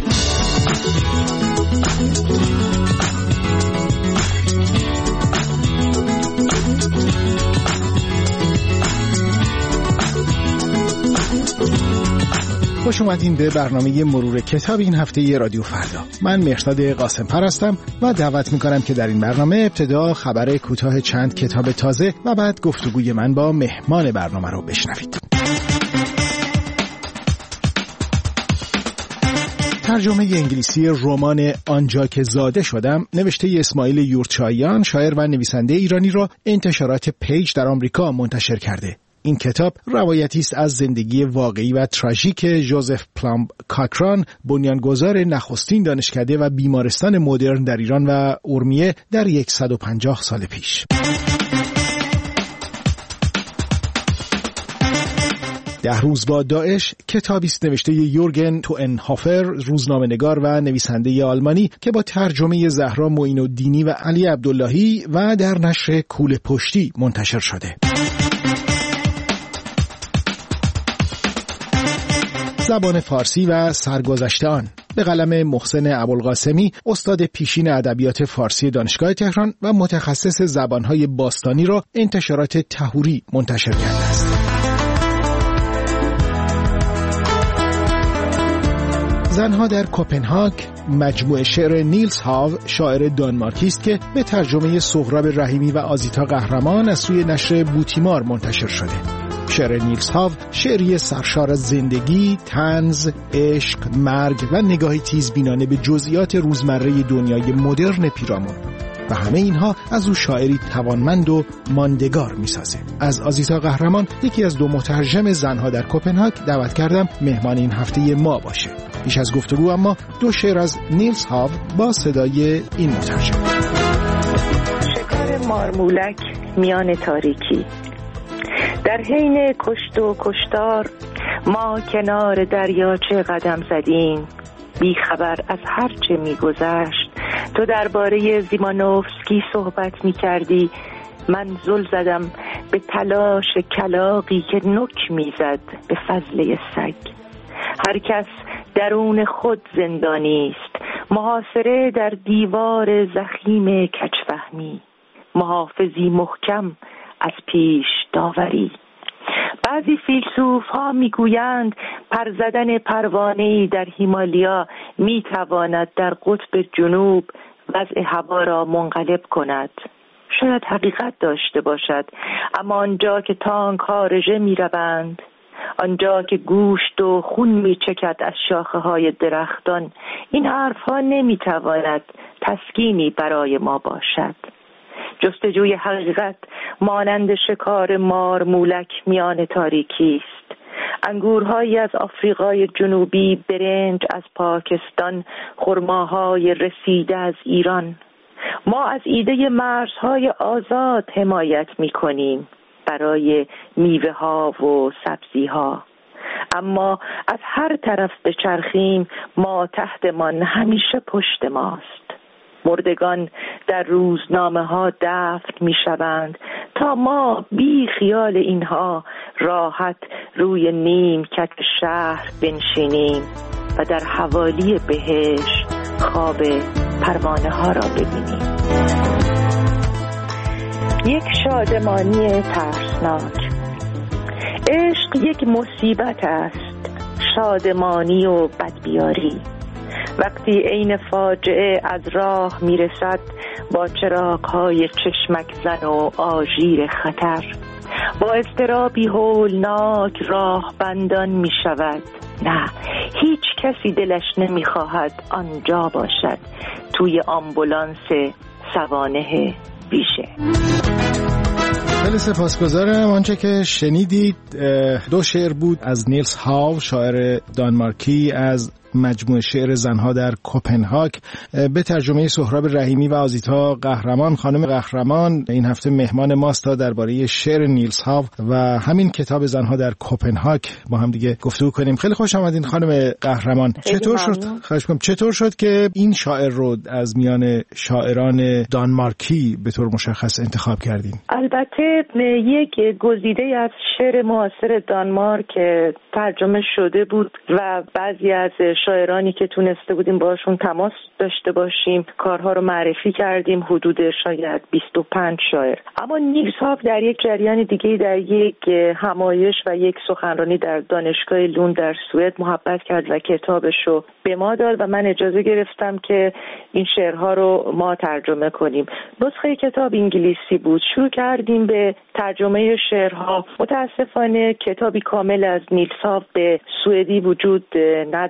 Speaker 28: خوش اومدین به برنامه مرور کتاب این هفته ی رادیو فردا. من مهرداد قاسمفر هستم و دعوت میکنم که در این برنامه ابتدا خبر کوتاه چند کتاب تازه و بعد گفتگوی من با مهمان برنامه رو بشنوید. ترجمه انگلیسی رمان آنجا که زاده شدم نوشته اسماعیل یورچاییان، شاعر و نویسنده ایرانی را انتشارات پیج در آمریکا منتشر کرده. این کتاب روایتی است از زندگی واقعی و تراژیک ژوزف پلامب کاکران، بنیانگذار نخستین دانشکده و بیمارستان مدرن در ایران و ارومیه در صد و پنجاه سال پیش. ده روز با داعش کتابی است نوشته یورگن توئنهافر، روزنامه‌نگار و نویسنده آلمانی که با ترجمه زهرا معین‌الدینی و علی عبداللهی و در نشر کوله پشتی منتشر شده. زبان فارسی و سرگذشته آن، به قلم محسن ابوالقاسمی، استاد پیشین ادبیات فارسی دانشگاه تهران و متخصص زبانهای باستانی را انتشارات طهوری منتشر کرده است. زنها در کوپنهاگ مجموعه شعر نیلز هاو، شاعر دانمارکی است که به ترجمه سهراب رحیمی و آزیتا قهرمان از سوی نشر بوتیمار منتشر شده. شعر نیلز هاو شعری سرشار از زندگی، طنز، عشق، مرگ و نگاهی تیزبینانه به جزئیات روزمره دنیای مدرن پیرامون و همه اینها از او شاعری توانمند و ماندگار میسازه. از آزیتا قهرمان، یکی از دو مترجم زنها در کوپنهاگ، دعوت کردم مهمان این هفته ما باشه. بیش از گفتگو اما دو شعر از نیلز هاو با صدای این مترجم.
Speaker 3: شکار مارمولک میان تاریکی. در حین کشت و کشتار ما کنار دریاچه قدم زدیم، بی خبر از هر چه می گذشت. تو درباره زیمانوفسکی صحبت می کردی، من زل زدم به تلاش کلاغی که نک می زد به فضله سگ. هر کس درون خود زندانی است، محاصره در دیوار زخیم کجفهمی، محافظی محکم از پیش داوری. بعضی فیلسوف ها میگویند پر زدن پروانه‌ای در هیمالیا میتواند در قطب جنوب وضع هوا را منقلب کند. شاید حقیقت داشته باشد، اما آنجا که تانک ها رژه میروند، آنجا که گوشت و خون میچکد از شاخه های درختان، این حرف ها نمیتواند تسکینی برای ما باشد. جستجوی حقیقت مانند شکار مارمولک میان تاریکی است. انگورهایی از آفریقای جنوبی، برنج از پاکستان، خرماهای رسیده از ایران. ما از ایده مرزهای آزاد حمایت می‌کنیم برای میوه ها و سبزی ها، اما از هر طرف بچرخیم ما تحتمان همیشه پشت ماست. مردگان در روزنامه ها دفن می شوند تا ما بی خیال اینها راحت روی نیمکت شهر بنشینیم و در حوالی بهشت خواب پروانه ها را ببینیم. یک شادمانی ترسناک. عشق یک مصیبت است، شادمانی و بدبیاری. وقتی عین فاجعه از راه میرسد با چراغ‌های چشمک زن و آژیر خطر، با اضطرابی هولناک راه بندان می شود. نه، هیچ کسی دلش نمیخواهد آنجا باشد، توی آمبولانس سوانح ویژه.
Speaker 28: خیلی سپاسگزارم. آنچه که شنیدید دو شعر بود از نیلز هاو، شاعر دانمارکی، از مجموعه شعر زنها در کوپنهاگ به ترجمه سهراب رحیمی و آزیتا قهرمان. خانم قهرمان این هفته مهمان ماست تا درباره شعر نیلز هاو و همین کتاب زنها در کوپنهاگ با هم دیگه گفتگو کنیم. خیلی خوش آمدین خانم قهرمان. چطور شد خواهش می‌کنم چطور شد که این شاعر رو از میان شاعران دانمارکی به طور مشخص انتخاب کردین؟
Speaker 3: البته یک گزیده از شعر معاصر دانمارک ترجمه شده بود و بعضی از شاعرانی که تونسته بودیم باشون تماس داشته باشیم کارها رو معرفی کردیم، حدود شاید بیست و پنج شاعر. اما نیلز هاو در یک جریان دیگه، در یک همایش و یک سخنرانی در دانشگاه لوند در سوئد محبت کرد و کتابش رو به ما داد و من اجازه گرفتم که این شعرها رو ما ترجمه کنیم. نسخه کتاب انگلیسی بود. شروع کردیم به ترجمه شعرها. متاسفانه کتابی کامل از نیلز هاو به سوئدی وجود نداره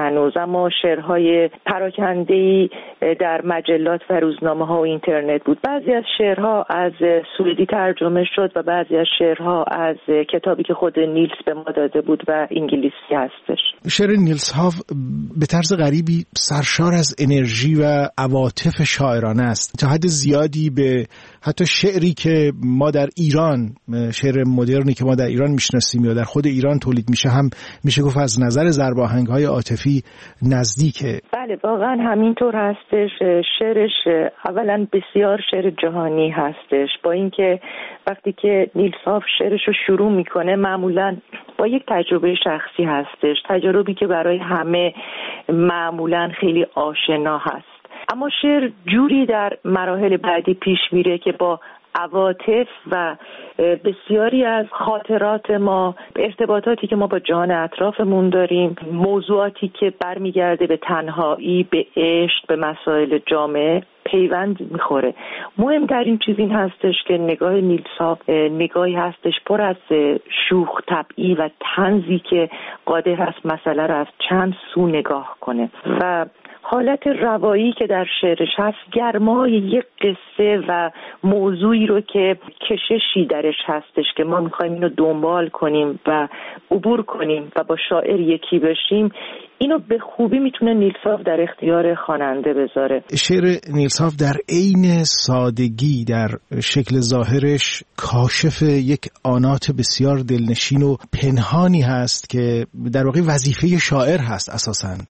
Speaker 3: هنوز، اما شعرهای پراکنده‌ای در مجلات و روزنامه ها و اینترنت بود. بعضی از شعرها از سوئدی ترجمه شد و بعضی از شعرها از کتابی که خود نیلس به ما داده بود و انگلیسی هستش.
Speaker 28: شعر نیلس هاف به طرز غریبی سرشار از انرژی و عواطف شاعرانه است، تا حد زیادی به حتی شعری که ما در ایران، شعر مدرنی که ما در ایران میشناسیم یا در خود ایران تولید میشه، هم میشه گفت از نظر ضرب آهنگ‌های عاطفی نزدیکه.
Speaker 3: بله واقعا همینطور هستش. شعرش اولا بسیار شعر جهانی هستش، با اینکه وقتی که نیلس هاف شعرش رو شروع میکنه معمولا با یک تجربه شخصی هستش، تجربی که برای همه معمولا خیلی آشنا هست، اما شعر جوری در مراحل بعدی پیش میره که با عواطف و بسیاری از خاطرات ما، ارتباطاتی که ما با جهان اطرافمون داریم، موضوعاتی که برمیگرده به تنهایی، به عشق، به مسائل جامعه پیوند میخوره. مهمترین چیز این هستش که نگاه نیلس هاف نگاهی هستش پر از شوخ طبعی و طنزی که قادر هست مسئله رو از چند سو نگاه کنه و حالت روایی که در شعرش هست گرمای یک قصه و موضوعی رو که کششی درش هستش که ما میخوایم اینو دنبال کنیم و عبور کنیم و با شاعر یکی بشیم، اینو به خوبی میتونه نیلس هاف در اختیار خواننده بذاره.
Speaker 28: شعر نیلس هاف در عین سادگی در شکل ظاهرش کاشف یک آنات بسیار دلنشین و پنهانی هست که در واقع وظیفه شاعر هست اساساً.